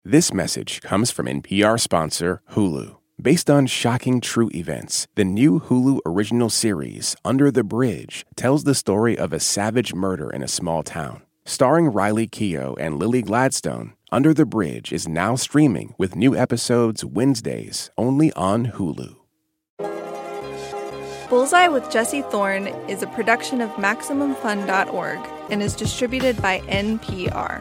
This message comes from NPR sponsor Hulu. Based on shocking true events, the new Hulu original series, Under the Bridge, tells the story of a savage murder in a small town. Starring Riley Keough and Lily Gladstone, Under the Bridge is now streaming with new episodes Wednesdays only on Hulu. Bullseye with Jesse Thorne is a production of MaximumFun.org and is distributed by NPR.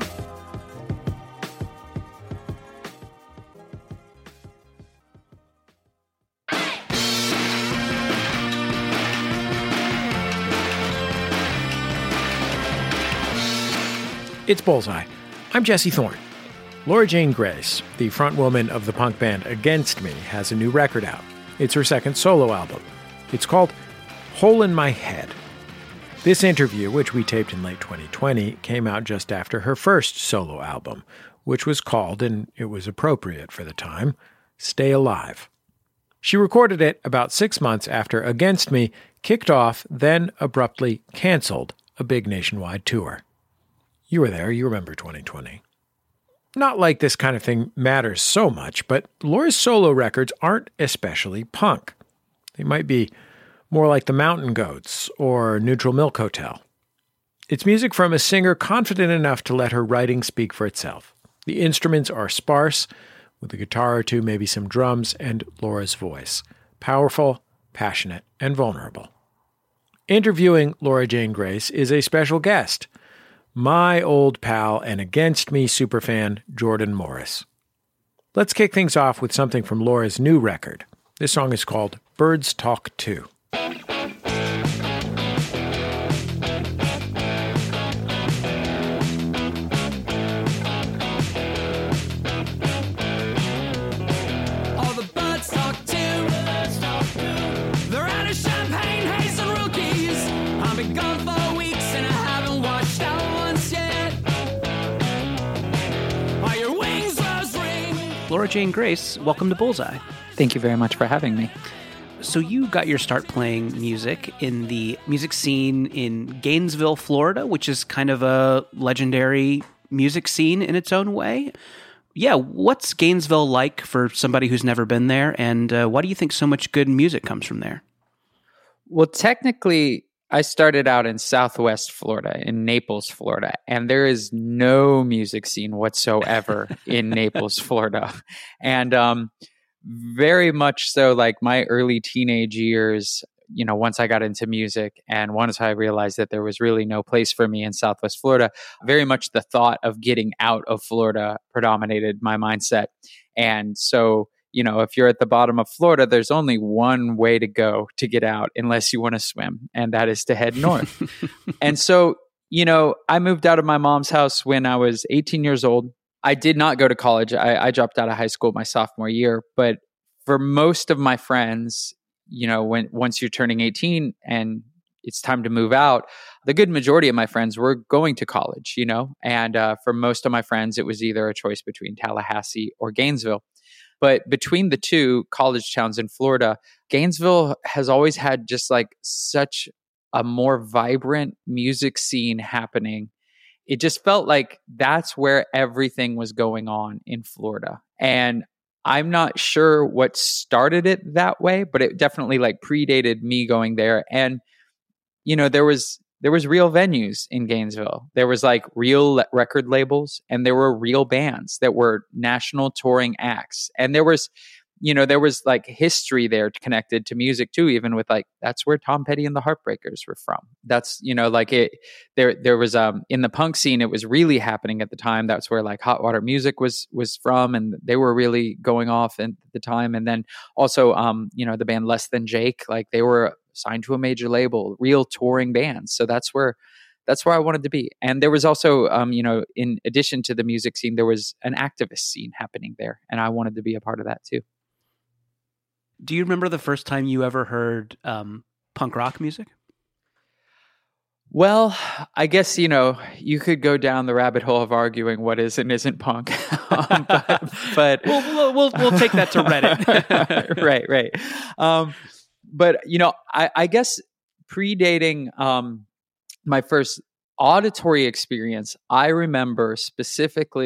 It's Bullseye. I'm Jesse Thorne. Laura Jane Grace, the frontwoman of the punk band Against Me, has a new record out. It's her second solo album. It's called Hole in My Head. This interview, which we taped in late 2020, came out just after her first solo album, which was called, and it was appropriate for the time, Stay Alive. She recorded it about 6 months after Against Me kicked off, then abruptly canceled a big nationwide tour. You were there. You remember 2020. Not like this kind of thing matters so much, but Laura's solo records aren't especially punk. They might be more like the Mountain Goats or Neutral Milk Hotel. It's music from a singer confident enough to let her writing speak for itself. The instruments are sparse, with a guitar or two, maybe some drums, and Laura's voice. Powerful, passionate, and vulnerable. Interviewing Laura Jane Grace is a special guest, my old pal and Against Me superfan, Jordan Morris. Let's kick things off with something from Laura's new record. This song is called Birds Talk Too. Laura Jane Grace, welcome to Bullseye. Thank you very much for having me. So you got your start playing music in the music scene in Gainesville, Florida, which is kind of a legendary music scene in its own way. Yeah, what's Gainesville like for somebody who's never been there, and why do you think so much good music comes from there? Well, technically, I started out in Southwest Florida, in Naples, Florida, and there is no music scene whatsoever in Naples, Florida. And very much so, like my early teenage years, once I got into music and once I realized that there was really no place for me in Southwest Florida, very much the thought of getting out of Florida predominated my mindset. And so, if you're at the bottom of Florida, there's only one way to go to get out unless you want to swim, and that is to head north. And so, I moved out of my mom's house when I was 18 years old. I did not go to college. I dropped out of high school my sophomore year. But for most of my friends, once you're turning 18 and it's time to move out, the good majority of my friends were going to college, and for most of my friends, it was either a choice between Tallahassee or Gainesville. But between the two college towns in Florida, Gainesville has always had just like such a more vibrant music scene happening. It just felt like that's where everything was going on in Florida. And I'm not sure what started it that way, but it definitely like predated me going there. And, there was real venues in Gainesville. There was like real record labels, and there were real bands that were national touring acts. And there was like history there connected to music too, even with like, that's where Tom Petty and the Heartbreakers were from. That's, there was, in the punk scene, it was really happening at the time. That's where like Hot Water Music was from, and they were really going off at the time. And then also, the band Less Than Jake, like they were signed to a major label, real touring bands. So that's where I wanted to be. And there was also, in addition to the music scene, there was an activist scene happening there. And I wanted to be a part of that too. Do you remember the first time you ever heard punk rock music? Well, I guess, you could go down the rabbit hole of arguing what is and isn't punk. but we'll take that to Reddit. Right. But, I guess predating my first auditory experience, I remember specifically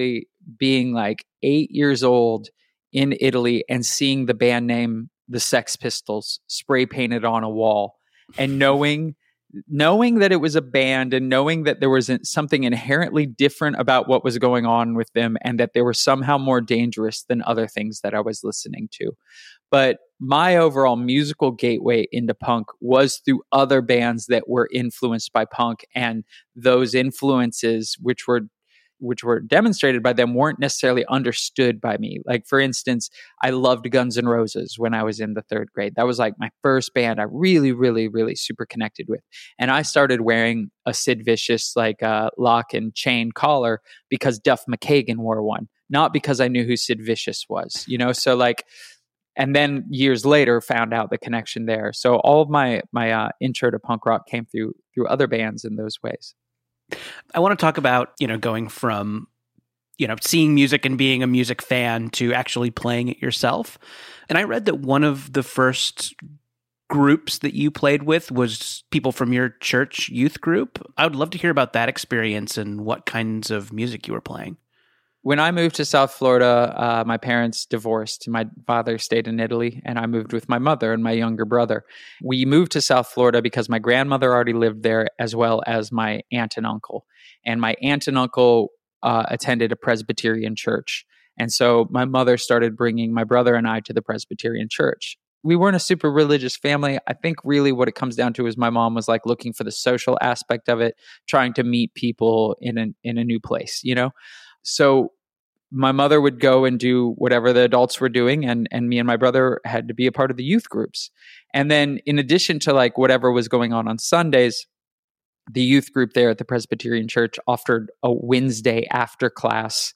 being like 8 years old in Italy and seeing the band name the Sex Pistols spray painted on a wall, and knowing that it was a band, and knowing that there was something inherently different about what was going on with them, and that they were somehow more dangerous than other things that I was listening to. But my overall musical gateway into punk was through other bands that were influenced by punk, and those influences, which were demonstrated by them, weren't necessarily understood by me. Like, for instance, I loved Guns N' Roses when I was in the 3rd grade. That was like my first band I really, really, really super connected with. And I started wearing a Sid Vicious like lock and chain collar because Duff McKagan wore one, not because I knew who Sid Vicious was, you know? So like, and then years later found out the connection there. So all of my intro to punk rock came through other bands in those ways. I want to talk about, going from, seeing music and being a music fan to actually playing it yourself. And I read that one of the first groups that you played with was people from your church youth group. I would love to hear about that experience and what kinds of music you were playing. When I moved to South Florida, my parents divorced. My father stayed in Italy, and I moved with my mother and my younger brother. We moved to South Florida because my grandmother already lived there, as well as my aunt and uncle. And my aunt and uncle attended a Presbyterian church. And so my mother started bringing my brother and I to the Presbyterian church. We weren't a super religious family. I think really what it comes down to is my mom was like looking for the social aspect of it, trying to meet people in a new place, So my mother would go and do whatever the adults were doing, and me and my brother had to be a part of the youth groups. And then in addition to like whatever was going on Sundays, the youth group there at the Presbyterian Church offered a Wednesday after class,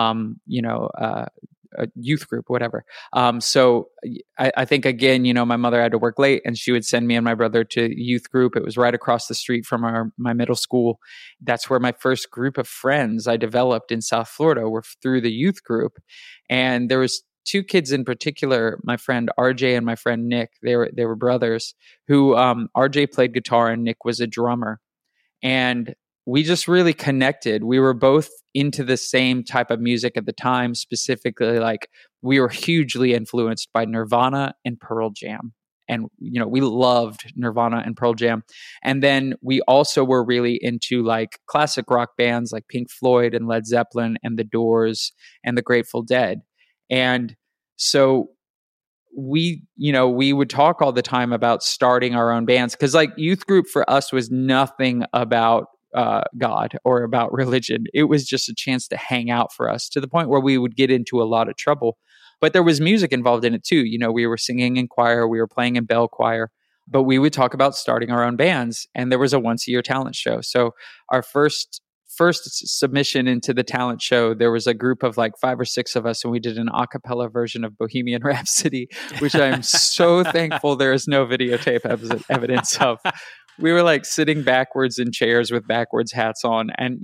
a youth group, whatever. So I think, again, my mother had to work late, and she would send me and my brother to youth group. It was right across the street from my middle school. That's where my first group of friends I developed in South Florida were through the youth group. And there was 2 kids in particular, my friend RJ and my friend Nick. They were brothers who RJ played guitar and Nick was a drummer. And we just really connected. We were both into the same type of music at the time, specifically like we were hugely influenced by Nirvana and Pearl Jam. And, we loved Nirvana and Pearl Jam. And then we also were really into like classic rock bands like Pink Floyd and Led Zeppelin and The Doors and the Grateful Dead. And so we would talk all the time about starting our own bands, because like youth group for us was nothing about God or about religion. It was just a chance to hang out for us, to the point where we would get into a lot of trouble. But there was music involved in it too. We were singing in choir, we were playing in bell choir, but we would talk about starting our own bands. And there was a once-a-year talent show. So our first submission into the talent show, there was a group of like 5 or 6 of us, and we did an a cappella version of Bohemian Rhapsody, which I'm so thankful there is no videotape evidence of. We were like sitting backwards in chairs with backwards hats on, and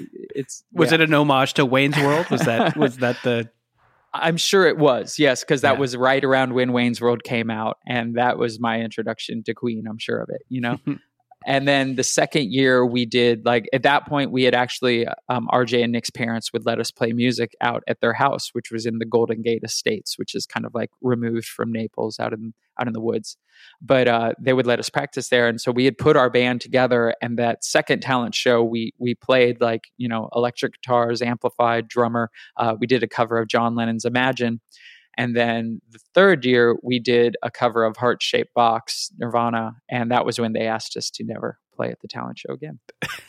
Was it an homage to Wayne's World? Was that the? I'm sure it was, yes, because that was right around when Wayne's World came out, and that was my introduction to Queen. I'm sure of it, And then the second year we did, like at that point we had actually, RJ and Nick's parents would let us play music out at their house, which was in the Golden Gate Estates, which is kind of like removed from Naples, out in the woods. But they would let us practice there. And so we had put our band together, and that second talent show, we played like, electric guitars, amplified, drummer. We did a cover of John Lennon's Imagine. And then the third year, we did a cover of Heart-Shaped Box, Nirvana, and that was when they asked us to never play at the talent show again.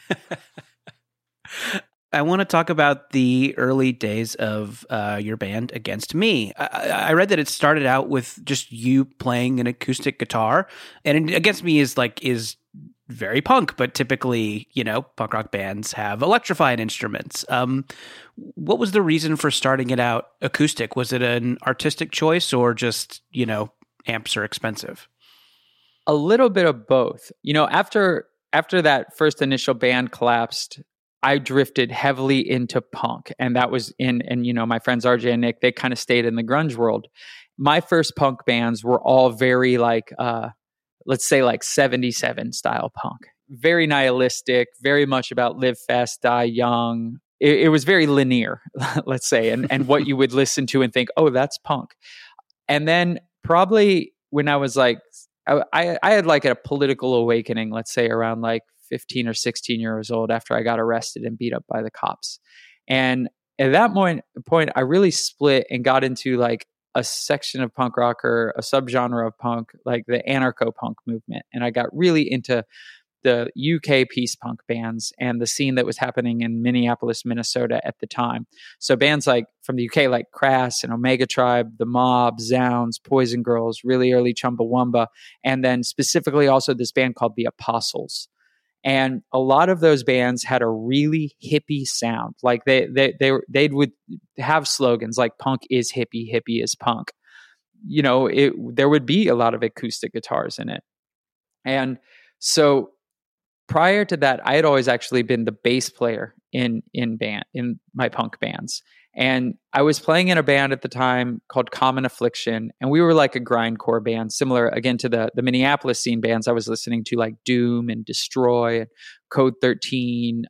I want to talk about the early days of your band Against Me. I read that it started out with just you playing an acoustic guitar, and Against Me is very punk, but typically, punk rock bands have electrified instruments. What was the reason for starting it out acoustic? Was it an artistic choice, or just, amps are expensive? A little bit of both. After that first initial band collapsed, I drifted heavily into punk, and that was my friends RJ and Nick, they kind of stayed in the grunge world. My first punk bands were all very like, let's say like 77 style punk, very nihilistic, very much about live fast, die young, it was very linear, let's say, and what you would listen to and think, oh, that's punk. And then probably when I was like, I had like a political awakening, let's say around like 15 or 16 years old after I got arrested and beat up by the cops. And at that point, I really split and got into like a section of punk rock or a subgenre of punk, like the anarcho-punk movement. And I got really into the UK peace punk bands and the scene that was happening in Minneapolis, Minnesota at the time. So bands like from the UK, like Crass and Omega Tribe, The Mob, Zounds, Poison Girls, really early Chumbawamba, and then specifically also this band called The Apostles. And a lot of those bands had a really hippie sound. Like they would have slogans like "Punk is hippie, hippie is punk." You know, there would be a lot of acoustic guitars in it. And so prior to that, I had always actually been the bass player in my punk bands. And I was playing in a band at the time called Common Affliction, and we were like a grindcore band, similar again to the Minneapolis scene bands I was listening to, like Doom and Destroy and Code 13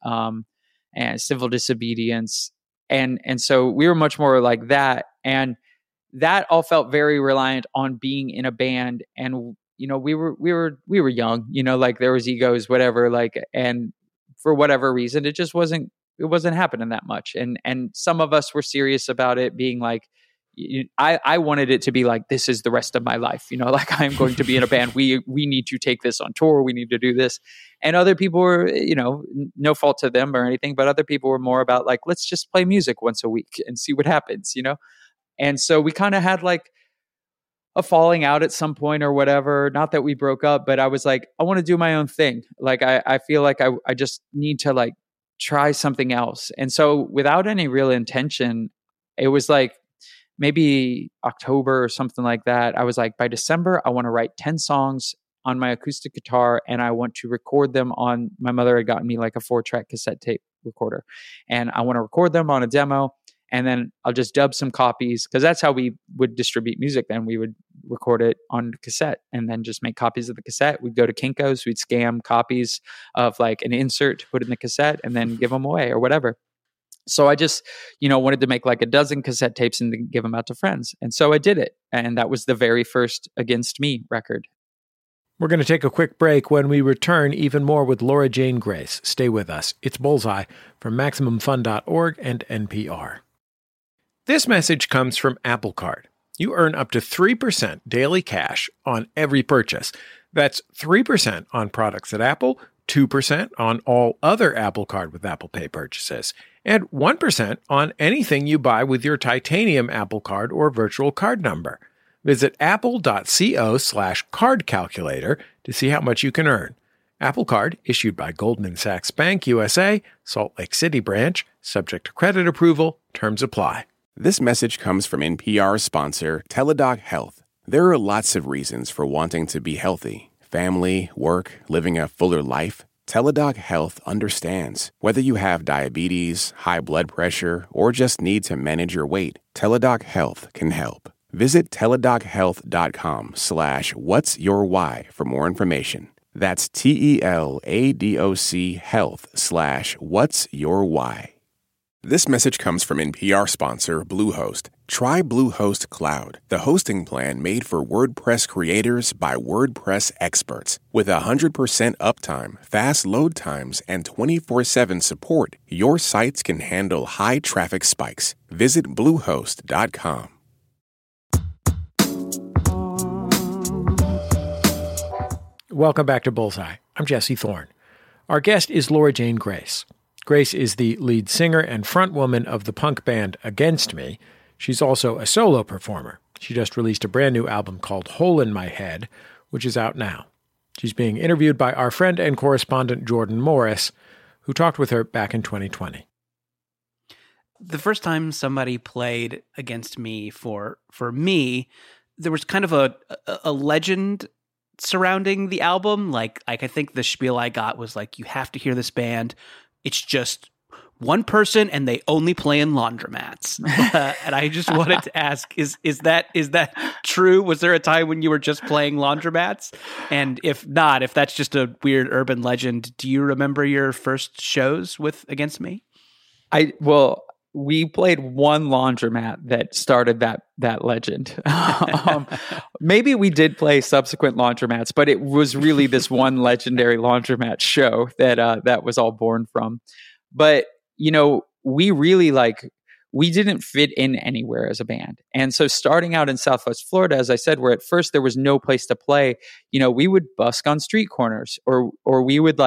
and Civil Disobedience, and so we were much more like that, and that all felt very reliant on being in a band. And you know, we were young, you know, like there was egos, whatever, like, and for whatever reason, it just wasn't happening that much. And some of us were serious about it, being like, I wanted it to be like, this is the rest of my life, you know, like I'm going to be in a band. We need to take this on tour. We need to do this. And other people were, you know, no fault to them or anything, but other people were more about like, let's just play music once a week and see what happens, you know? And so we kind of had like a falling out at some point or whatever. Not that we broke up, but I was like, I want to do my own thing. Like, I feel like I just need to like try something else. And so without any real intention, it was like maybe October or something like that. I was like, by December, I want to write 10 songs on my acoustic guitar and I want to record them on, my mother had gotten me like a 4-track cassette tape recorder, and I want to record them on a demo. And then I'll just dub some copies, because that's how we would distribute music then. We would record it on cassette and then just make copies of the cassette. We'd go to Kinko's, we'd scam copies of like an insert to put in the cassette and then give them away or whatever. So I just, you know, wanted to make like a dozen cassette tapes and then give them out to friends. And so I did it. And that was the very first Against Me record. We're going to take a quick break. When we return, even more with Laura Jane Grace. Stay with us. It's Bullseye from MaximumFun.org and NPR. This message comes from Apple Card. You earn up to 3% daily cash on every purchase. That's 3% on products at Apple, 2% on all other Apple Card with Apple Pay purchases, and 1% on anything you buy with your titanium Apple Card or virtual card number. Visit apple.co/card calculator to see how much you can earn. Apple Card, issued by Goldman Sachs Bank USA, Salt Lake City branch, subject to credit approval, terms apply. This message comes from NPR sponsor Teladoc Health. There are lots of reasons for wanting to be healthy. Family, work, living a fuller life. Teladoc Health understands. Whether you have diabetes, high blood pressure, or just need to manage your weight, Teladoc Health can help. Visit teladochealth.com/what'syourwhy for more information. That's TELADOC health/what'syourwhy. This message comes from NPR sponsor Bluehost. Try Bluehost Cloud, the hosting plan made for WordPress creators by WordPress experts. With 100% uptime, fast load times, and 24/7 support, your sites can handle high traffic spikes. Visit Bluehost.com. Welcome back to Bullseye. I'm Jesse Thorne. Our guest is Laura Jane Grace. Grace is the lead singer and frontwoman of the punk band Against Me. She's also a solo performer. She just released a brand new album called Hole in My Head, which is out now. She's being interviewed by our friend and correspondent Jordan Morris, who talked with her back in 2020. The first time somebody played Against Me for me, there was kind of a legend surrounding the album. Like I think the spiel I got was like, you have to hear this band. It's just one person and they only play in laundromats. And I just wanted to ask, is that true? Was there a time when you were just playing laundromats? And if not, if that's just a weird urban legend, do you remember your first shows with Against Me? We played one laundromat that started that legend. Maybe we did play subsequent laundromats, but it was really this one legendary laundromat show that was all born from. But we really we didn't fit in anywhere as a band. And so starting out in Southwest Florida, as I said, where at first there was no place to play, we would busk on street corners, or we would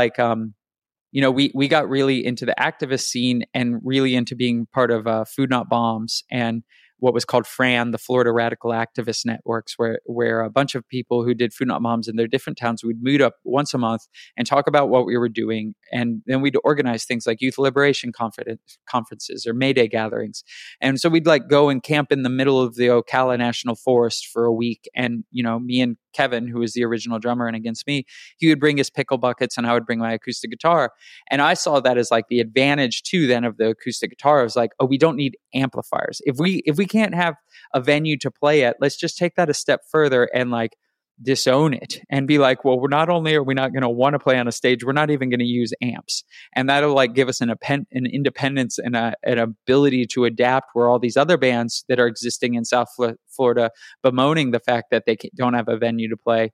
we got really into the activist scene and really into being part of Food Not Bombs and what was called FRAN, the Florida Radical Activist Networks, where a bunch of people who did Food Not Bombs in their different towns would meet up once a month and talk about what we were doing. And then we'd organize things like youth liberation conferences or May Day gatherings. And so we'd go and camp in the middle of the Ocala National Forest for a week. And, me and Kevin, who was the original drummer and against me, he would bring his pickle buckets and I would bring my acoustic guitar. And I saw that as the advantage too then of the acoustic guitar. I was like, oh, we don't need amplifiers. If we can't have a venue to play at, let's just take that a step further and disown it and be like, well, we're not only are we not going to want to play on a stage, we're not even going to use amps. And that'll give us an independence and an ability to adapt, where all these other bands that are existing in South Florida bemoaning the fact that they don't have a venue to play,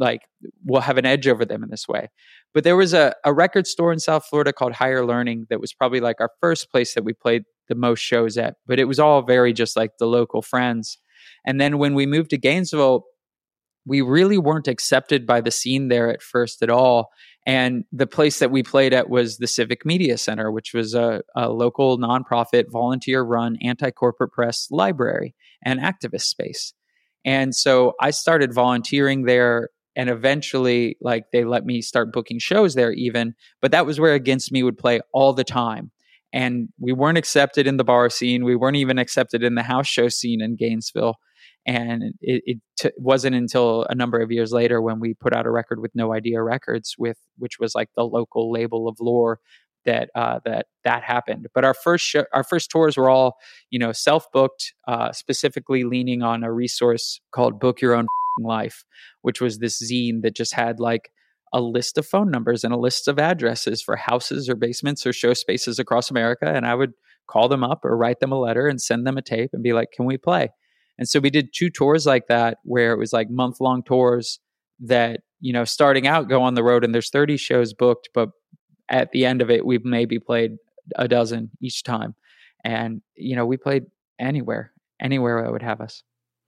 we'll have an edge over them in this way. But there was a record store in South Florida called Higher Learning that was probably our first place that we played the most shows at, but it was all very just the local friends. And then when we moved to Gainesville, we really weren't accepted by the scene there at first at all. And the place that we played at was the Civic Media Center, which was a local nonprofit, volunteer-run, anti-corporate press library and activist space. And so I started volunteering there, and eventually they let me start booking shows there even. But that was where Against Me would play all the time. And we weren't accepted in the bar scene. We weren't even accepted in the house show scene in Gainesville. And it wasn't until a number of years later when we put out a record with No Idea Records, which was the local label of Lore, that happened. But our first tours were all self-booked, specifically leaning on a resource called Book Your Own Life, which was this zine that just had a list of phone numbers and a list of addresses for houses or basements or show spaces across America. And I would call them up or write them a letter and send them a tape and be like, can we play? And so we did 2 tours like that, where it was month-long tours that, starting out go on the road and there's 30 shows booked, but at the end of it, we've maybe played a dozen each time. And, we played anywhere that would have us.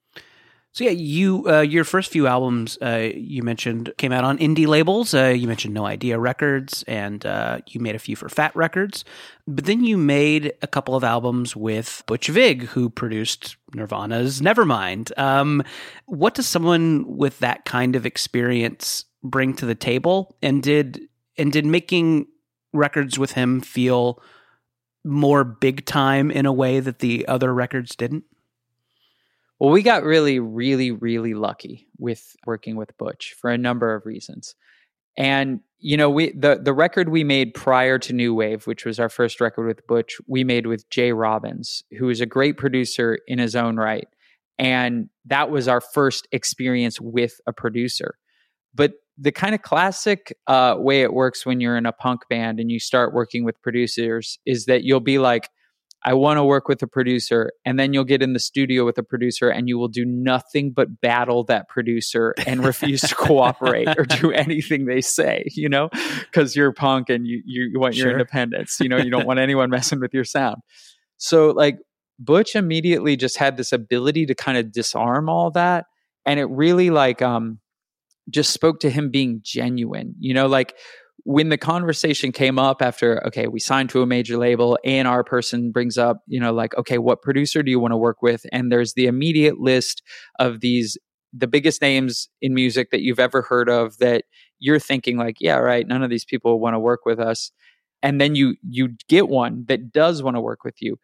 So yeah, your first few albums you mentioned came out on indie labels. You mentioned No Idea Records, and you made a few for Fat Records. But then you made a couple of albums with Butch Vig, who produced Nirvana's Nevermind. What does someone with that kind of experience bring to the table? And did making records with him feel more big time in a way that the other records didn't? Well, we got really, really, really lucky with working with Butch for a number of reasons. And, the record we made prior to New Wave, which was our first record with Butch, we made with Jay Robbins, who is a great producer in his own right. And that was our first experience with a producer. But the kind of classic way it works when you're in a punk band and you start working with producers is that you'll be like, I want to work with a producer, and then you'll get in the studio with a producer and you will do nothing but battle that producer and refuse to cooperate or do anything they say, because you're punk and you want your independence, you don't want anyone messing with your sound. So Butch immediately just had this ability to kind of disarm all that. And it really just spoke to him being genuine, when the conversation came up after, okay, we signed to a major label, A&R person brings up, okay, what producer do you want to work with? And there's the immediate list of the biggest names in music that you've ever heard of that you're thinking yeah, right, none of these people want to work with us. And then you get one that does want to work with you.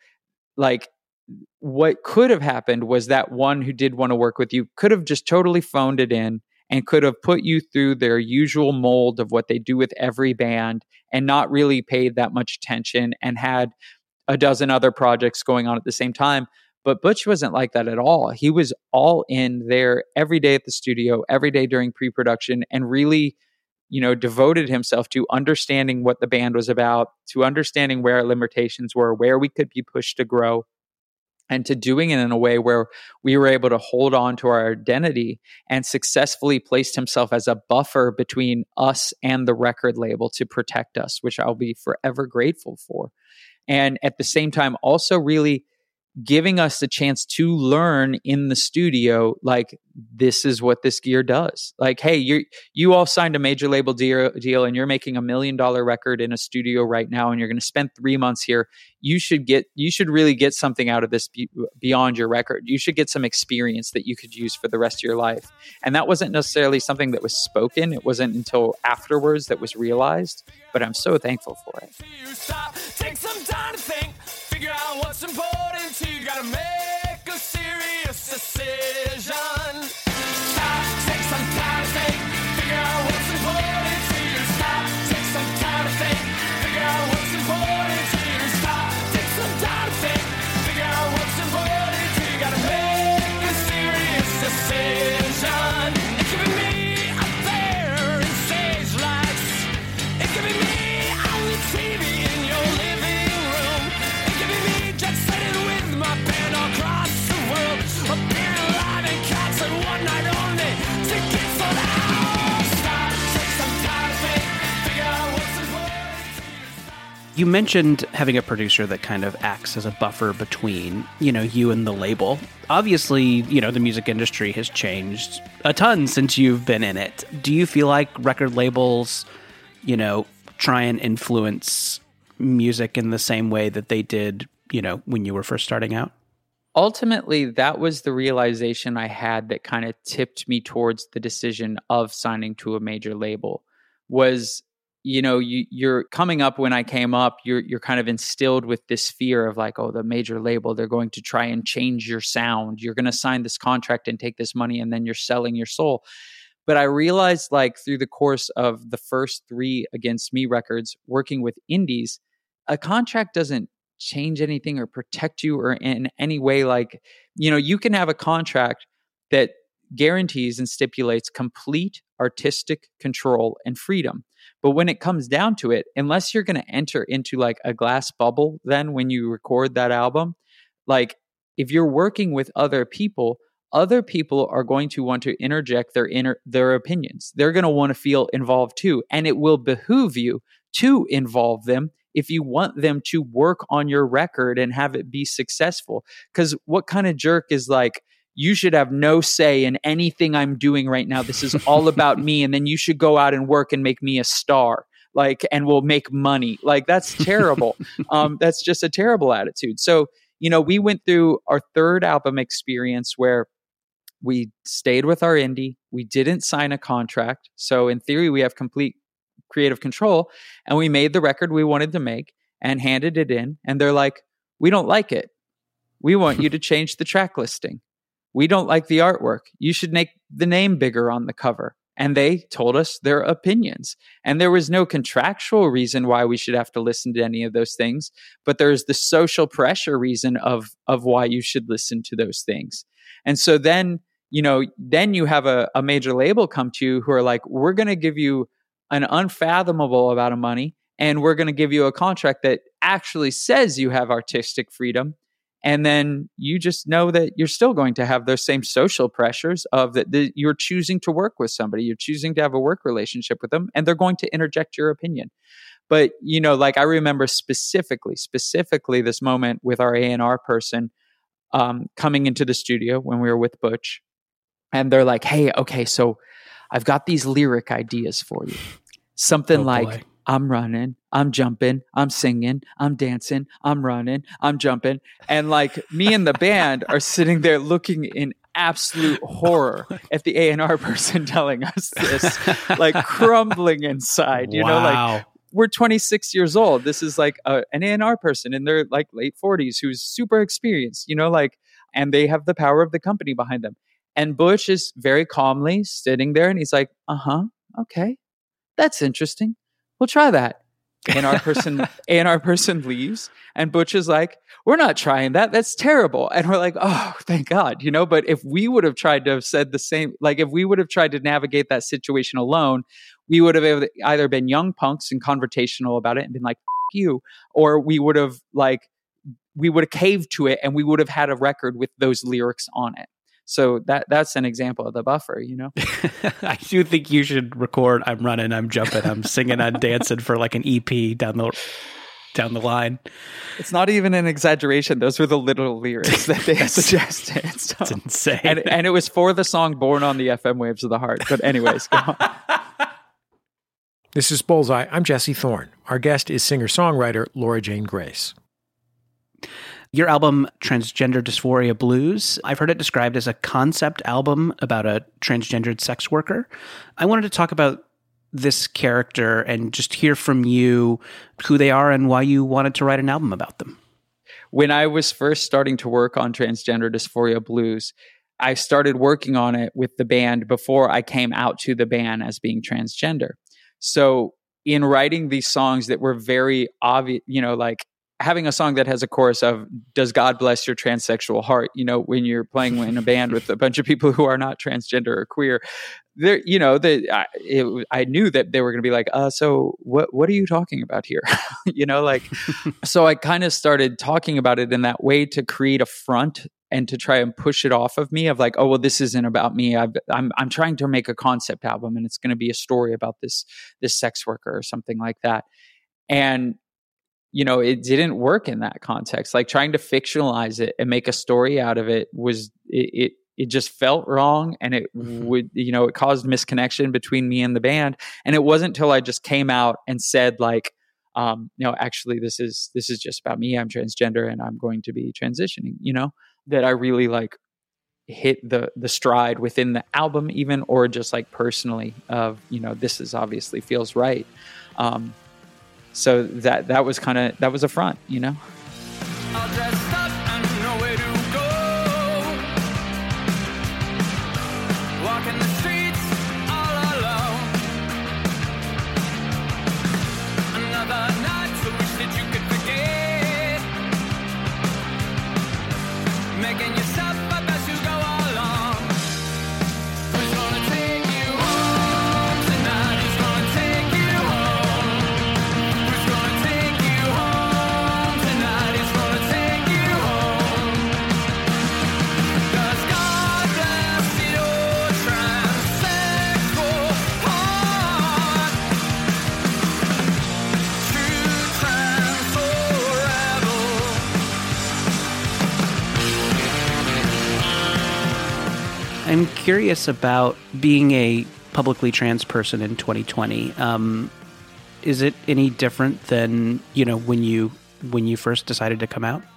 What could have happened was that one who did want to work with you could have just totally phoned it in and could have put you through their usual mold of what they do with every band and not really paid that much attention and had a dozen other projects going on at the same time. But Butch wasn't like that at all. He was all in there every day at the studio, every day during pre-production, and really devoted himself to understanding what the band was about, to understanding where our limitations were, where we could be pushed to grow, and to doing it in a way where we were able to hold on to our identity, and successfully placed himself as a buffer between us and the record label to protect us, which I'll be forever grateful for. And at the same time, also really giving us the chance to learn in the studio, like, this is what this gear does. Like, hey, you all signed a major label deal and you're making $1 million record in a studio right now, and you're going to spend 3 months here. You should really get something out of this beyond your record. You should get some experience that you could use for the rest of your life. And that wasn't necessarily something that was spoken. It wasn't until afterwards that was realized, but I'm so thankful for it. Take some time to think, figure out what's important to you. You gotta make a serious decision. Stop, take some time to think, figure out what's important to you. Stop, take some time to think, figure out what's important to you. Stop, take some time to think, figure out what's important to you. You gotta make a serious decision. It could be me up there in stage lights. It could be me on the TV in your living room. It could be me jet setting with my band across the world. Appearing live in concert one night only. Tickets sold out. Stop, take some time to think, figure out what's important to you. You mentioned having a producer that kind of acts as a buffer between, you and the label. Obviously, the music industry has changed a ton since you've been in it. Do you feel like record labels, try and influence music in the same way that they did, when you were first starting out? Ultimately, that was the realization I had that kind of tipped me towards the decision of signing to a major label. Was, you're coming up, when I came up, you're kind of instilled with this fear of like, oh, the major label, they're going to try and change your sound. You're going to sign this contract and take this money, and then you're selling your soul. But I realized, like, through the course of the first 3 Against Me records, working with indies, a contract doesn't change anything or protect you or in any way. Like, you can have a contract that guarantees and stipulates complete artistic control and freedom. But when it comes down to it, unless you're going to enter into like a glass bubble, then when you record that album, like, if you're working with other people are going to want to interject their opinions. They're going to want to feel involved too. And it will behoove you to involve them if you want them to work on your record and have it be successful. Because what kind of jerk is like, you should have no say in anything I'm doing right now. This is all about me. And then you should go out and work and make me a star. Like, and we'll make money. Like, that's terrible. That's just a terrible attitude. So, we went through our 3rd album experience where we stayed with our indie. We didn't sign a contract. So in theory, we have complete creative control. And we made the record we wanted to make and handed it in. And they're like, we don't like it. We want you to change the track listing. We don't like the artwork. You should make the name bigger on the cover. And they told us their opinions. And there was no contractual reason why we should have to listen to any of those things. But there's the social pressure reason of why you should listen to those things. And so then you have a major label come to you who are like, we're going to give you an unfathomable amount of money, and we're going to give you a contract that actually says you have artistic freedom. And then you just know that you're still going to have those same social pressures of that you're choosing to work with somebody, you're choosing to have a work relationship with them, and they're going to interject your opinion. But, like, I remember specifically this moment with our A&R person coming into the studio when we were with Butch. And they're like, hey, okay, so I've got these lyric ideas for you. Something like, I'm running, I'm jumping, I'm singing, I'm dancing, I'm running, I'm jumping. And like, me and the band are sitting there looking in absolute horror at the A&R person telling us this, like crumbling inside, like we're 26 years old. This is like an A&R person in their like late 40s who's super experienced, and they have the power of the company behind them. And Butch is very calmly sitting there and he's like, okay, that's interesting. We'll try that. A&R person leaves and Butch is like, we're not trying that. That's terrible. And we're like, oh, thank God, But if we would have tried to have said the same, like if we would have tried to navigate that situation alone, we would have either been young punks and confrontational about it and been like, "F you," or we would have caved to it and we would have had a record with those lyrics on it. So that's an example of the buffer, you know? I do think you should record "I'm running, I'm jumping, I'm singing, I'm dancing" for like an EP down the line. It's not even an exaggeration. Those were the literal lyrics that they suggested. So. It's insane. And it was for the song "Born on the FM Waves of the Heart." But anyways, go on. This is Bullseye. I'm Jesse Thorne. Our guest is singer-songwriter Laura Jane Grace. Your album, Transgender Dysphoria Blues, I've heard it described as a concept album about a transgendered sex worker. I wanted to talk about this character and just hear from you who they are and why you wanted to write an album about them. When I was first starting to work on Transgender Dysphoria Blues, I started working on it with the band before I came out to the band as being transgender. So in writing these songs that were very obvious, you know, like having a song that has a chorus of "Does God bless your transsexual heart?" You know, when you're playing in a band with a bunch of people who are not transgender or queer, there, you know, I knew that they were going to be like, so what are you talking about here? You know, like, so I kind of started talking about it in that way to create a front and to try and push it off of me of like, oh, well, this isn't about me. I'm trying to make a concept album and it's going to be a story about this sex worker or something like that. And you know, it didn't work in that context. Like trying to fictionalize it and make a story out of it was, it just felt wrong. And it would, you know, it caused misconnection between me and the band. And it wasn't until I just came out and said like, no, actually this is just about me. I'm transgender and I'm going to be transitioning, you know, that I really like hit the stride within the album even, or just like personally of, you know, this is obviously feels right. So that was a front, you know? All dressed up and nowhere to go. Walking the streets all alone. Another night to wish that you could forget. Making yourself up as you go along. Who's gonna take you home tonight? Who's gonna take you home? Who's gonna take you home tonight? Who's gonna take you home? 'Cause God bless your transsexual heart. True trans forever. I'm curious about being a publicly trans person in 2020. Is it any different than, you know, when you first decided to come out?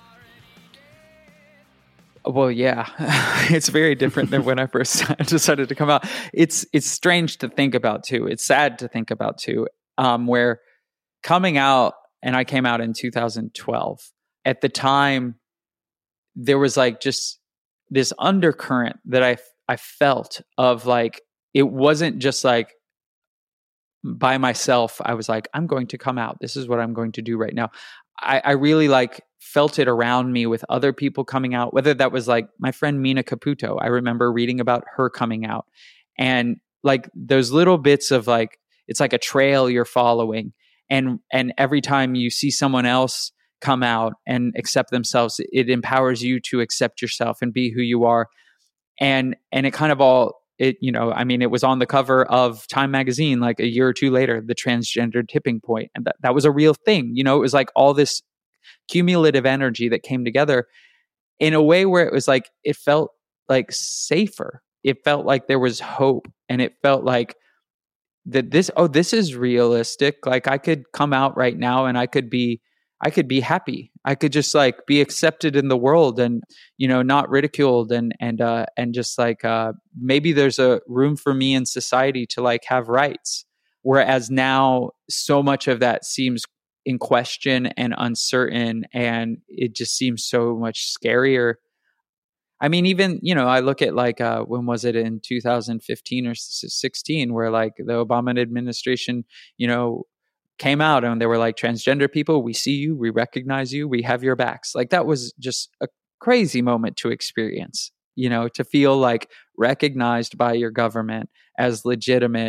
Well, yeah, it's very different than when I first decided to come out. It's strange to think about too. It's sad to think about too, where coming out, and I came out in 2012. At the time, there was like just this undercurrent that I felt of like, it wasn't just like by myself. I was like, I'm going to come out. This is what I'm going to do right now. I really like felt it around me with other people coming out, whether that was like my friend Mina Caputo. I remember reading about her coming out, and like those little bits of like, it's like a trail you're following. And every time you see someone else come out and accept themselves, it empowers you to accept yourself and be who you are. And it kind of all, it, you know, I mean, it was on the cover of Time magazine like a year or two later, the transgender tipping point. And that was a real thing. You know, it was like all this cumulative energy that came together in a way where it was like, it felt like safer. It felt like there was hope, and it felt like that this is realistic. Like I could come out right now and I could be happy. I could just like be accepted in the world, and, you know, not ridiculed, and just like, maybe there's a room for me in society to like have rights. Whereas now so much of that seems in question and uncertain, and it just seems so much scarier. I mean, even, you know, I look at like, when was it, in 2015 or 16, where like the Obama administration, you know, came out and they were like, transgender people, we see you, we recognize you, we have your backs. Like that was just a crazy moment to experience, you know, to feel like recognized by your government as legitimate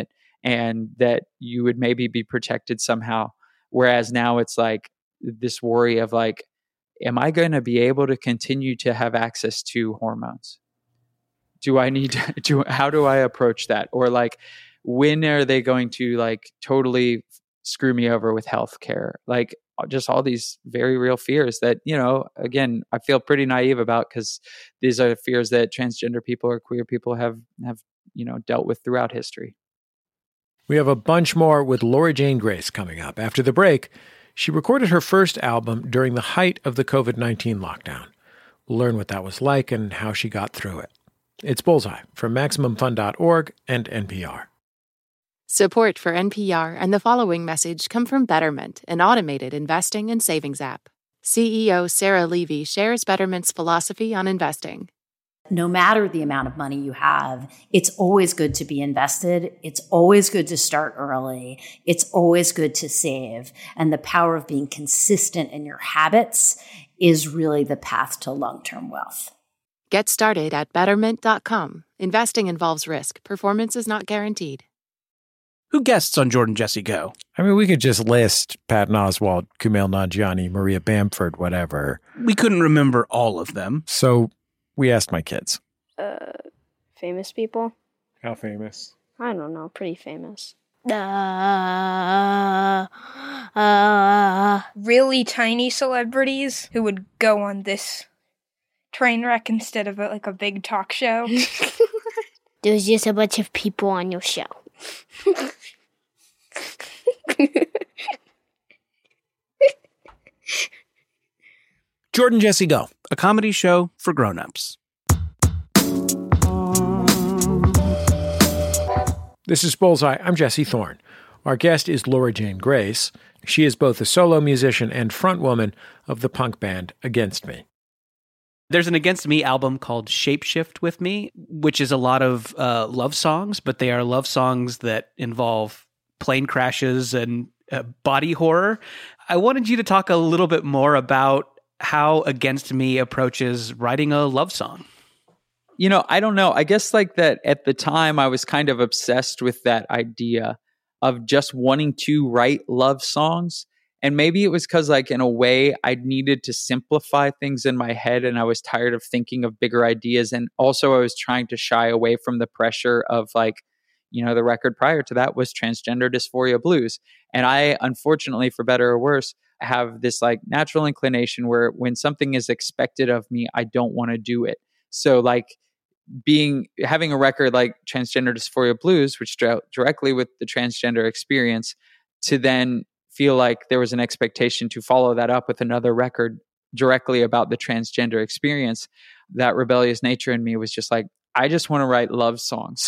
and that you would maybe be protected somehow. Whereas now it's like this worry of like, am I going to be able to continue to have access to hormones? Do I need to, how do I approach that? Or like, when are they going to like totally screw me over with healthcare? Like, just all these very real fears that, you know, again, I feel pretty naive about, because these are fears that transgender people or queer people have, you know, dealt with throughout history. We have a bunch more with Laura Jane Grace coming up. After the break, she recorded her first album during the height of the COVID-19 lockdown. We'll learn what that was like and how she got through it. It's Bullseye from MaximumFun.org and NPR. Support for NPR and the following message come from Betterment, an automated investing and savings app. CEO Sarah Levy shares Betterment's philosophy on investing. No matter the amount of money you have, it's always good to be invested. It's always good to start early. It's always good to save. And the power of being consistent in your habits is really the path to long-term wealth. Get started at Betterment.com. Investing involves risk. Performance is not guaranteed. Who guests on Jordan Jesse Go? I mean, we could just list Patton Oswalt, Kumail Nanjiani, Maria Bamford, whatever. We couldn't remember all of them. So we asked my kids. Famous people? How famous? I don't know, pretty famous. Really tiny celebrities who would go on this train wreck instead of a big talk show. There's just a bunch of people on your show. Jordan Jesse Go, a comedy show for grown-ups. This is Bullseye. I'm Jesse Thorne. Our guest is Laura Jane Grace. She is both a solo musician and frontwoman of the punk band Against Me. There's an Against Me album called Shapeshift with Me, which is a lot of love songs, but they are love songs that involve plane crashes and body horror. I wanted you to talk a little bit more about how Against Me approaches writing a love song. You know, I don't know. I guess like that at the time I was kind of obsessed with that idea of just wanting to write love songs. And maybe it was because like in a way I needed to simplify things in my head and I was tired of thinking of bigger ideas. And also I was trying to shy away from the pressure of like, you know, the record prior to that was Transgender Dysphoria Blues. And I, unfortunately, for better or worse, have this like natural inclination where when something is expected of me, I don't want to do it. So like having a record like Transgender Dysphoria Blues, which dealt directly with the transgender experience, to then feel like there was an expectation to follow that up with another record directly about the transgender experience, that rebellious nature in me was just like, I just want to write love songs.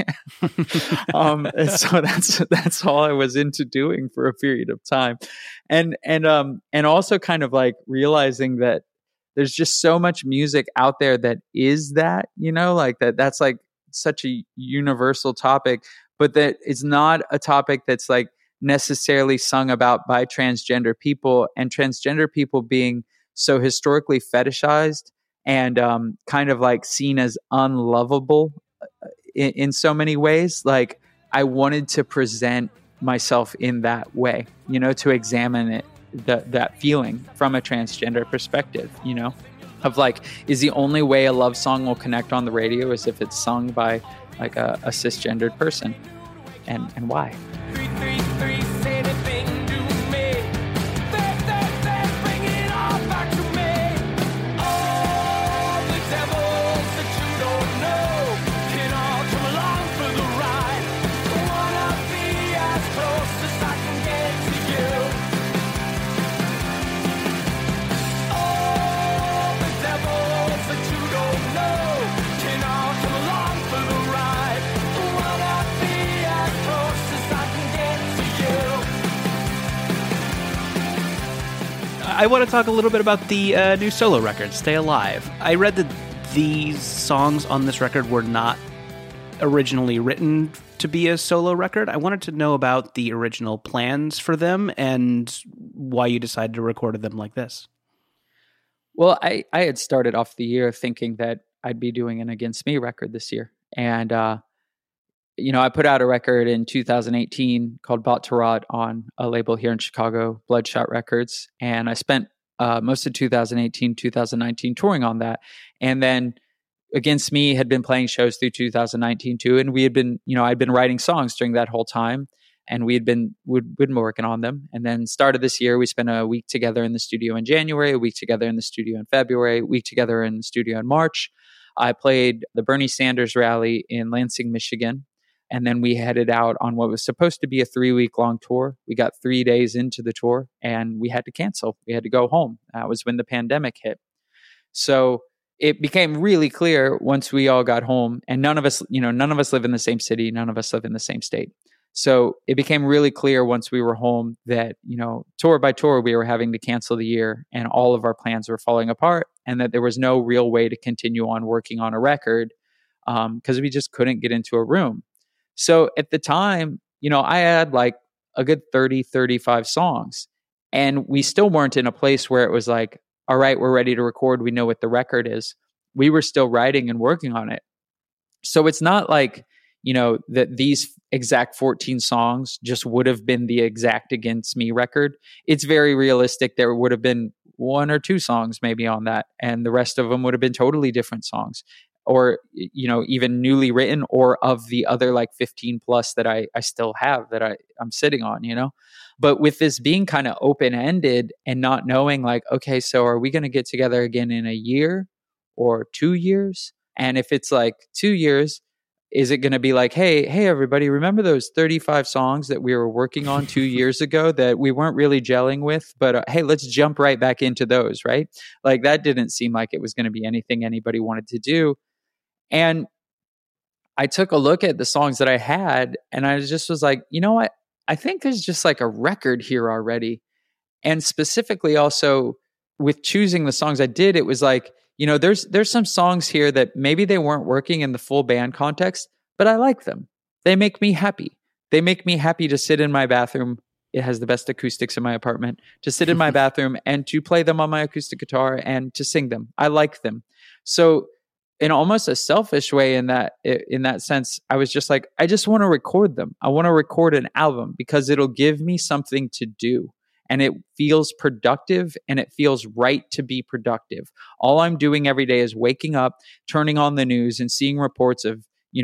And so that's all I was into doing for a period of time. And also kind of like realizing that there's just so much music out there that is that, you know, like that's like such a universal topic, but that it's not a topic that's like necessarily sung about by transgender people, and transgender people being so historically fetishized and kind of like seen as unlovable in so many ways. Like I wanted to present myself in that way, you know, to examine it, that feeling from a transgender perspective, you know, of like, is the only way a love song will connect on the radio is if it's sung by like a cisgendered person, and why? 333, say anything to me. Bring it all back to me. All the devils that you don't know can all come along for the ride. Wanna be as close as I can get to you. All the devils that you don't know can all come along for the ride. Wanna be as close as I can get to you. I want to talk a little bit about the new solo record, Stay Alive. I read that these songs on this record were not originally written to be a solo record. I wanted to know about the original plans for them and why you decided to record them like this. Well, I had started off the year thinking that I'd be doing an Against Me record this year. And I put out a record in 2018 called Bot to Rot on a label here in Chicago, Bloodshot Records. And I spent most of 2018, 2019 touring on that. And then Against Me had been playing shows through 2019 too. And we had been, I'd been writing songs during that whole time. And we'd been working on them. And then started this year, we spent a week together in the studio in January, a week together in the studio in February, a week together in the studio in March. I played the Bernie Sanders rally in Lansing, Michigan. And then we headed out on what was supposed to be a 3-week-long tour. We got 3 days into the tour and we had to cancel. We had to go home. That was when the pandemic hit. So it became really clear once we all got home, and none of us live in the same city. None of us live in the same state. So it became really clear once we were home that, tour by tour, we were having to cancel the year and all of our plans were falling apart, and that there was no real way to continue on working on a record because we just couldn't get into a room. So at the time, I had like a good 30, 35 songs, and we still weren't in a place where it was like, all right, we're ready to record. We know what the record is. We were still writing and working on it. So it's not like, that these exact 14 songs just would have been the exact Against Me record. It's very realistic. There would have been 1 or 2 songs maybe on that, and the rest of them would have been totally different songs, or, even newly written, or of the other like 15 plus that I still have that I'm sitting on, But with this being kind of open-ended and not knowing like, okay, so are we going to get together again in a year or 2 years? And if it's like 2 years, is it going to be like, hey, everybody, remember those 35 songs that we were working on 2 years ago that we weren't really gelling with? But hey, let's jump right back into those, right? Like that didn't seem like it was going to be anything anybody wanted to do. And I took a look at the songs that I had and I just was like, you know what? I think there's just like a record here already. And specifically also with choosing the songs I did, it was like, there's some songs here that maybe they weren't working in the full band context, but I like them. They make me happy. They make me happy to sit in my bathroom. It has the best acoustics in my apartment, to sit in my bathroom and to play them on my acoustic guitar and to sing them. I like them. So in almost a selfish way in that sense, I was just like, I just want to record them. I want to record an album because it'll give me something to do. And it feels productive and it feels right to be productive. All I'm doing every day is waking up, turning on the news and seeing reports of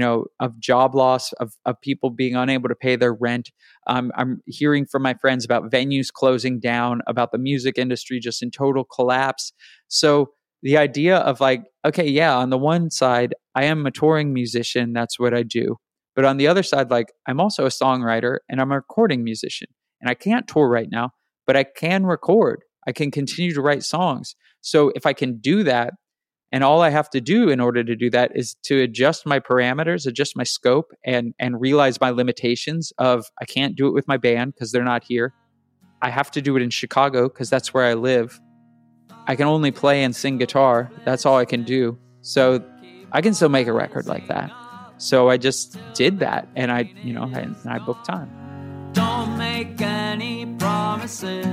job loss, of people being unable to pay their rent. I'm hearing from my friends about venues closing down, about the music industry just in total collapse. So the idea of like, okay, yeah, on the one side, I am a touring musician. That's what I do. But on the other side, like I'm also a songwriter and I'm a recording musician, and I can't tour right now, but I can record. I can continue to write songs. So if I can do that, and all I have to do in order to do that is to adjust my parameters, adjust my scope, and realize my limitations of I can't do it with my band because they're not here. I have to do it in Chicago because that's where I live. I can only play and sing guitar. That's all I can do. So I can still make a record like that. So I just did that, and I booked time. Don't make any promises.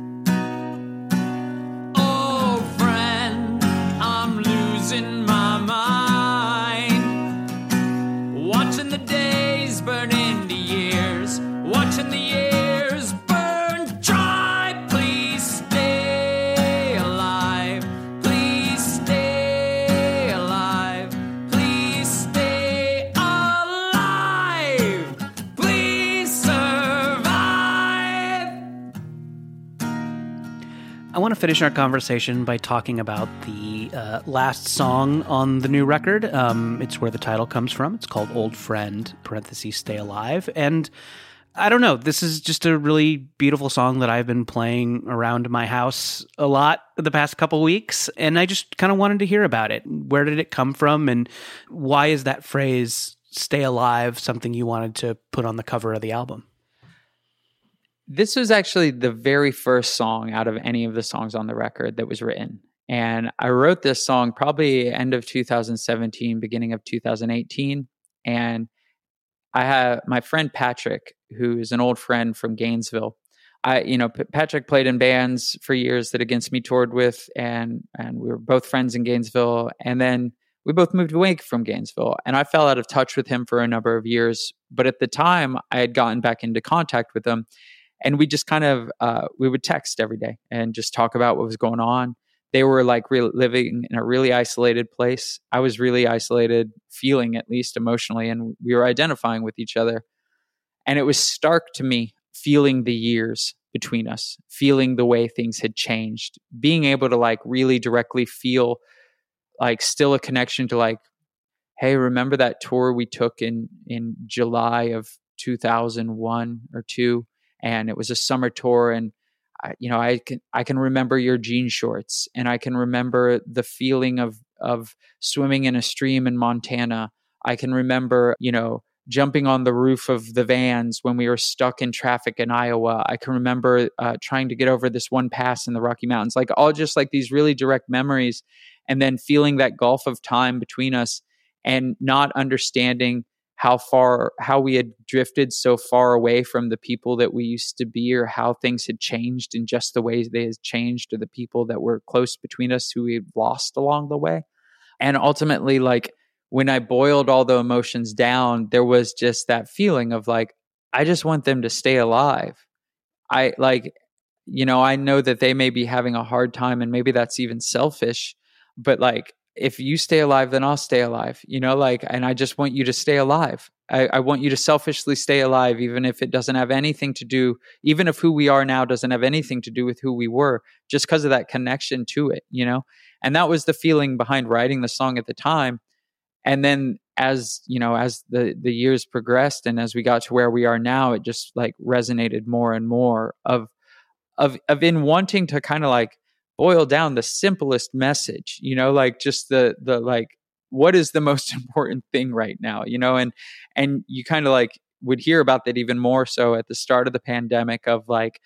Oh, friend, I'm losing my mind. Watching the days burn into years. Watching the years burn dry. Please stay alive. Please stay alive. Please stay alive. Please survive. I want to finish our conversation by talking about the last song on the new record. It's where the title comes from. It's called Old Friend, parentheses, Stay Alive. And I don't know, this is just a really beautiful song that I've been playing around my house a lot the past couple weeks. And I just kind of wanted to hear about it. Where did it come from? And why is that phrase, stay alive, something you wanted to put on the cover of the album? This was actually the very first song out of any of the songs on the record that was written. And I wrote this song probably end of 2017, beginning of 2018. And I have my friend Patrick, who is an old friend from Gainesville. Patrick played in bands for years that Against Me toured with, and we were both friends in Gainesville. And then we both moved away from Gainesville, and I fell out of touch with him for a number of years. But at the time, I had gotten back into contact with him, and we just kind of, we would text every day and just talk about what was going on. They were like living in a really isolated place. I was really isolated, feeling at least emotionally, and we were identifying with each other. And it was stark to me, feeling the years between us, feeling the way things had changed, being able to like really directly feel like still a connection to like, hey, remember that tour we took in July of 2001 or 2? And it was a summer tour, and I can remember your jean shorts, and I can remember the feeling of swimming in a stream in Montana. I can remember, jumping on the roof of the vans when we were stuck in traffic in Iowa. I can remember trying to get over this one pass in the Rocky Mountains, like all just like these really direct memories, and then feeling that gulf of time between us and not understanding how we had drifted so far away from the people that we used to be, or how things had changed in just the ways they had changed, or the people that were close between us who we had lost along the way. And ultimately, like, when I boiled all the emotions down, there was just that feeling of like, I just want them to stay alive. I know that they may be having a hard time, and maybe that's even selfish, but like, if you stay alive, then I'll stay alive, and I just want you to stay alive. I want you to selfishly stay alive, even if it doesn't have anything to do, even if who we are now doesn't have anything to do with who we were, just because of that connection to it, And that was the feeling behind writing the song at the time. And then as the years progressed, and as we got to where we are now, it just like resonated more and more of in wanting to kind of like boil down the simplest message, like just the like, what is the most important thing right now, and you kind of like would hear about that even more so at the start of the pandemic of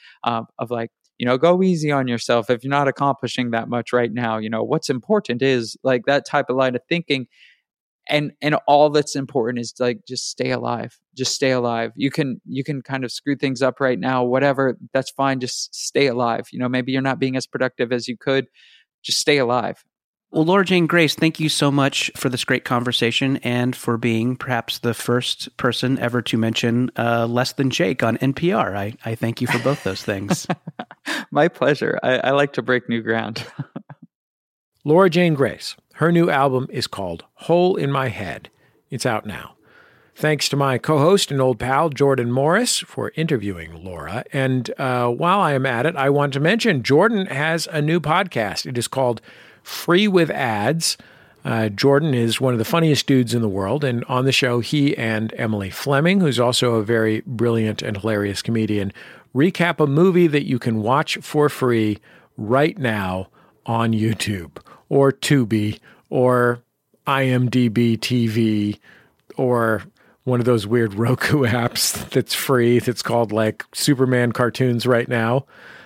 go easy on yourself if you're not accomplishing that much right now. What's important is like that type of line of thinking. And all that's important is like, just stay alive. Just stay alive. You can kind of screw things up right now, whatever, that's fine. Just stay alive. Maybe you're not being as productive as you could. Just stay alive. Well, Laura Jane Grace, thank you so much for this great conversation, and for being perhaps the first person ever to mention Less Than Jake on NPR. I thank you for both those things. My pleasure. I like to break new ground. Laura Jane Grace. Her new album is called Hole in My Head. It's out now. Thanks to my co-host and old pal, Jordan Morris, for interviewing Laura. And while I am at it, I want to mention Jordan has a new podcast. It is called Free with Ads. Jordan is one of the funniest dudes in the world. And on the show, he and Emily Fleming, who's also a very brilliant and hilarious comedian, recap a movie that you can watch for free right now on YouTube, or Tubi, or IMDb TV, or one of those weird Roku apps that's free that's called like Superman cartoons right now.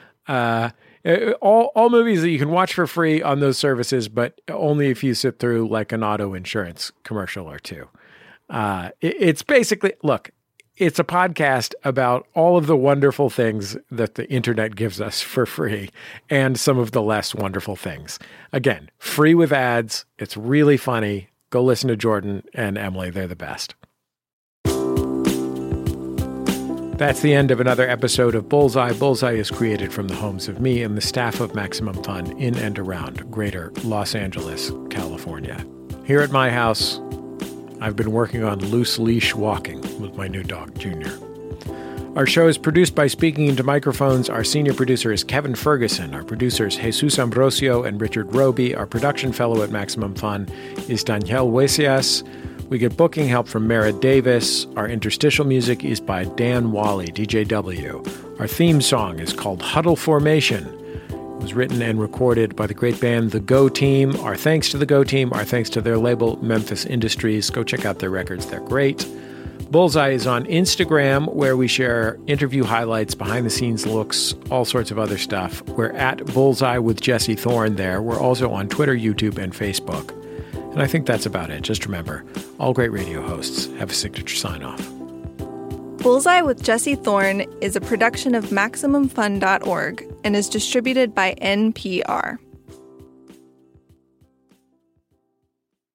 All movies that you can watch for free on those services, but only if you sit through like an auto insurance commercial or two. It's basically, look, it's a podcast about all of the wonderful things that the internet gives us for free, and some of the less wonderful things. Again, free with ads. It's really funny. Go listen to Jordan and Emily. They're the best. That's the end of another episode of Bullseye. Bullseye is created from the homes of me and the staff of Maximum Fun in and around greater Los Angeles, California. Here at my house, I've been working on loose leash walking with my new dog, Junior. Our show is produced by Speaking Into Microphones. Our senior producer is Kevin Ferguson. Our producers, Jesus Ambrosio and Richard Roby. Our production fellow at Maximum Fun is Danielle Huesias. We get booking help from Mara Davis. Our interstitial music is by Dan Wally, DJW. Our theme song is called Huddle Formation. It was written and recorded by the great band The Go Team. Our thanks to The Go Team. Our thanks to their label, Memphis Industries. Go check out their records. They're great. Bullseye is on Instagram, where we share interview highlights, behind-the-scenes looks, all sorts of other stuff. We're at Bullseye with Jesse Thorne there. We're also on Twitter, YouTube, and Facebook. And I think that's about it. Just remember, all great radio hosts have a signature sign-off. Bullseye with Jesse Thorne is a production of MaximumFun.org and is distributed by NPR.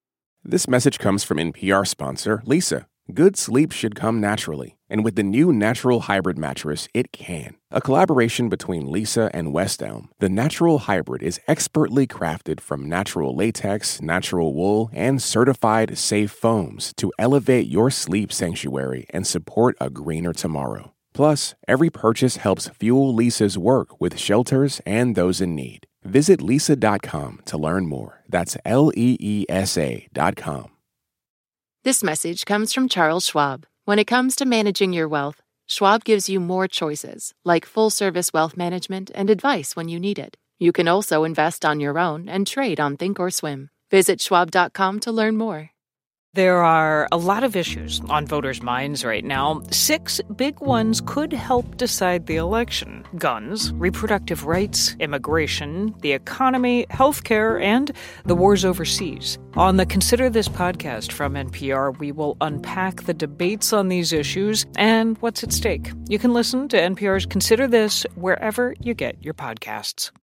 This message comes from NPR sponsor Leesa. Good sleep should come naturally, and with the new Natural Hybrid mattress, it can. A collaboration between Leesa and West Elm, the Natural Hybrid is expertly crafted from natural latex, natural wool, and certified safe foams to elevate your sleep sanctuary and support a greener tomorrow. Plus, every purchase helps fuel Leesa's work with shelters and those in need. Visit Leesa.com to learn more. That's LEESA.com. This message comes from Charles Schwab. When it comes to managing your wealth, Schwab gives you more choices, like full-service wealth management and advice when you need it. You can also invest on your own and trade on Thinkorswim. Visit Schwab.com to learn more. There are a lot of issues on voters' minds right now. 6 big ones could help decide the election: guns, reproductive rights, immigration, the economy, healthcare, and the wars overseas. On the Consider This podcast from NPR, we will unpack the debates on these issues and what's at stake. You can listen to NPR's Consider This wherever you get your podcasts.